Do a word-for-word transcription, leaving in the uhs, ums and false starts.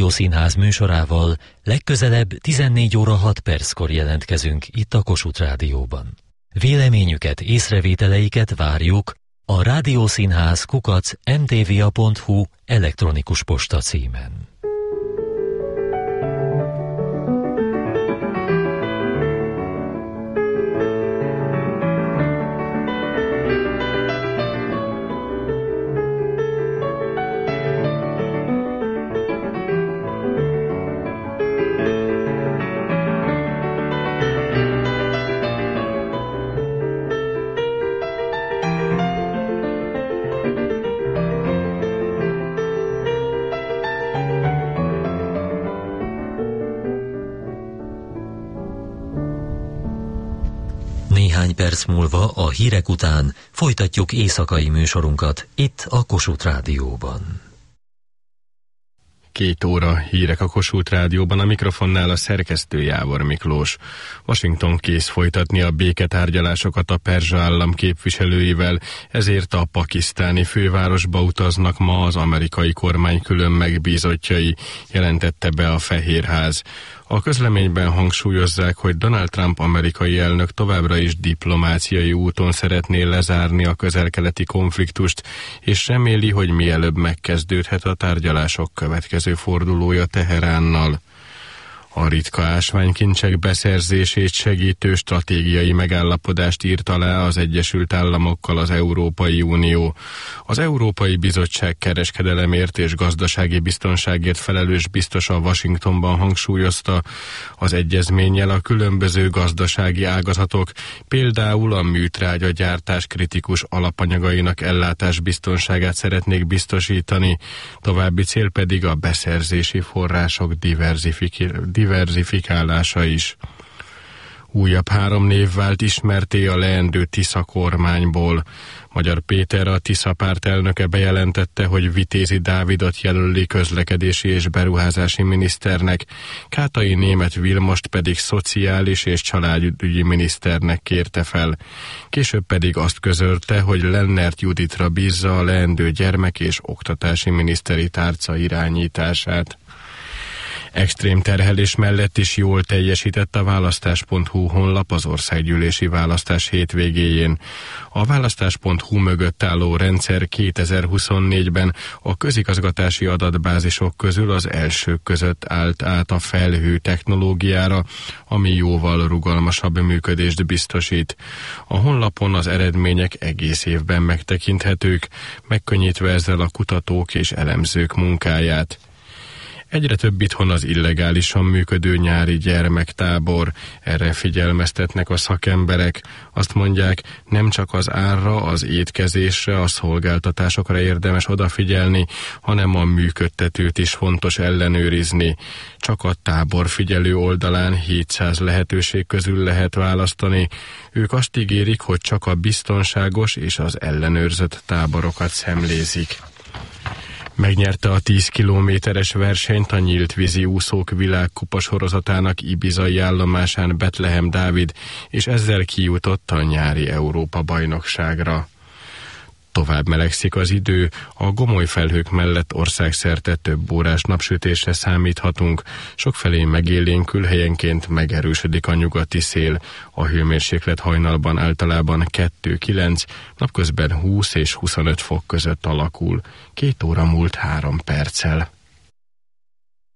Rádiószínház műsorával legközelebb tizennégy óra hat perckor jelentkezünk itt a Kossuth Rádióban. Véleményüket, észrevételeiket várjuk a rádiószínház kukac em té vé á pont hú elektronikus posta címen. Néhány perc múlva a hírek után folytatjuk éjszakai műsorunkat itt a Kossuth Rádióban. Két óra hírek a Kossuth Rádióban, a mikrofonnál a szerkesztő Jávor Miklós. Washington kész folytatni a béketárgyalásokat a perzsa állam képviselőivel, ezért a pakisztáni fővárosba utaznak ma az amerikai kormány külön megbízottjai, jelentette be a Fehérház. A közleményben hangsúlyozzák, hogy Donald Trump amerikai elnök továbbra is diplomáciai úton szeretné lezárni a közel-keleti konfliktust, és reméli, hogy mielőbb megkezdődhet a tárgyalások következő fordulója Teheránnal. A ritka ásványkincsek beszerzését segítő stratégiai megállapodást írt alá az Egyesült Államokkal az Európai Unió. Az Európai Bizottság kereskedelemért és gazdasági biztonságért felelős biztosa Washingtonban hangsúlyozta, az egyezménnyel a különböző gazdasági ágazatok, például a műtrágya gyártás kritikus alapanyagainak ellátás biztonságát szeretnék biztosítani, további cél pedig a beszerzési források diverzifikálása. diverzifikálása is. Újabb három név vált ismerté a leendő Tisza kormányból. Magyar Péter, a Tisza párt elnöke bejelentette, hogy Vitézi Dávidot jelöli közlekedési és beruházási miniszternek, Kátai Németh Vilmost pedig szociális és családügyi miniszternek kérte fel. Később pedig azt közölte, hogy Lennert Juditra bízza a leendő gyermek- és oktatási miniszteri tárca irányítását. Extrém terhelés mellett is jól teljesített a választás pont hú honlap az országgyűlési választás hétvégéjén. A választás pont hú mögött álló rendszer kétezer-huszonnégyben a közigazgatási adatbázisok közül az elsők között állt át a felhő technológiára, ami jóval rugalmasabb működést biztosít. A honlapon az eredmények egész évben megtekinthetők, megkönnyítve ezzel a kutatók és elemzők munkáját. Egyre több itthon az illegálisan működő nyári gyermektábor. Erre figyelmeztetnek a szakemberek. Azt mondják, nem csak az árra, az étkezésre, a szolgáltatásokra érdemes odafigyelni, hanem a működtetőt is fontos ellenőrizni. Csak a táborfigyelő oldalán hétszáz lehetőség közül lehet választani. Ők azt ígérik, hogy csak a biztonságos és az ellenőrzött táborokat szemlézik. Megnyerte a tíz kilométeres versenyt a nyílt vízi úszók világkupa sorozatának ibizai állomásán Betlehem Dávid, és ezzel kijutott a nyári Európa-bajnokságra. Tovább melegszik az idő, a gomoly felhők mellett országszerte több órás napsütésre számíthatunk, sokfelé megélénkül, helyenként megerősödik a nyugati szél, a hőmérséklet hajnalban általában kettő-kilenc, napközben húsz és huszonöt fok között alakul. Két óra múlt három perccel.